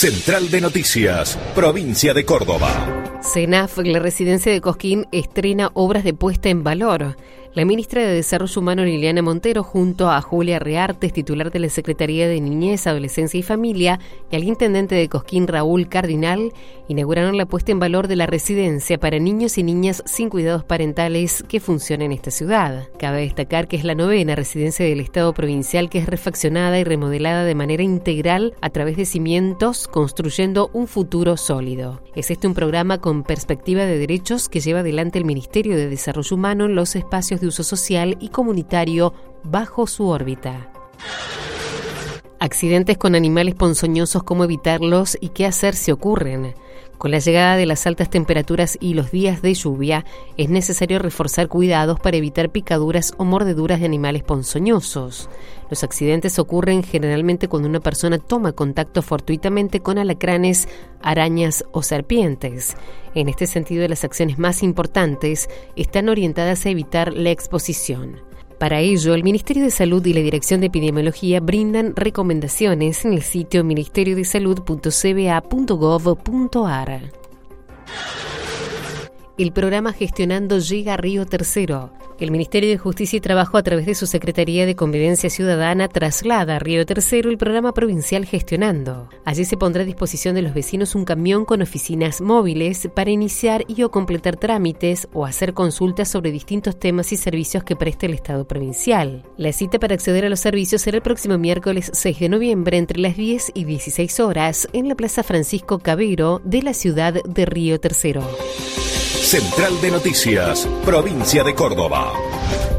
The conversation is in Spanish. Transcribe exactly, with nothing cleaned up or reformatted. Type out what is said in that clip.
Central de Noticias, provincia de Córdoba. CENAF, la residencia de Cosquín, estrena obras de puesta en valor. La ministra de Desarrollo Humano, Liliana Montero, junto a Julia Reartes, titular de la Secretaría de Niñez, Adolescencia y Familia, y al intendente de Cosquín, Raúl Cardinal, inauguraron la puesta en valor de la residencia para niños y niñas sin cuidados parentales que funciona en esta ciudad. Cabe destacar que es la novena residencia del Estado provincial que es refaccionada y remodelada de manera integral a través de cimientos, construyendo un futuro sólido. Es este un programa con perspectiva de derechos que lleva adelante el Ministerio de Desarrollo Humano en los espacios de uso social y comunitario bajo su órbita. Accidentes con animales ponzoñosos, cómo evitarlos y qué hacer si ocurren. Con la llegada de las altas temperaturas y los días de lluvia, es necesario reforzar cuidados para evitar picaduras o mordeduras de animales ponzoñosos. Los accidentes ocurren generalmente cuando una persona toma contacto fortuitamente con alacranes, arañas o serpientes. En este sentido, las acciones más importantes están orientadas a evitar la exposición. Para ello, el Ministerio de Salud y la Dirección de Epidemiología brindan recomendaciones en el sitio ministerio de salud punto c b a punto gov punto a r. El programa Gestionando llega a Río Tercero. El Ministerio de Justicia y Trabajo, a través de su Secretaría de Convivencia Ciudadana, traslada a Río Tercero el programa provincial Gestionando. Allí se pondrá a disposición de los vecinos un camión con oficinas móviles para iniciar y o completar trámites o hacer consultas sobre distintos temas y servicios que preste el Estado provincial. La cita para acceder a los servicios será el próximo miércoles seis de noviembre entre las diez y dieciséis horas en la Plaza Francisco Cabero de la ciudad de Río Tercero. Central de Noticias, provincia de Córdoba.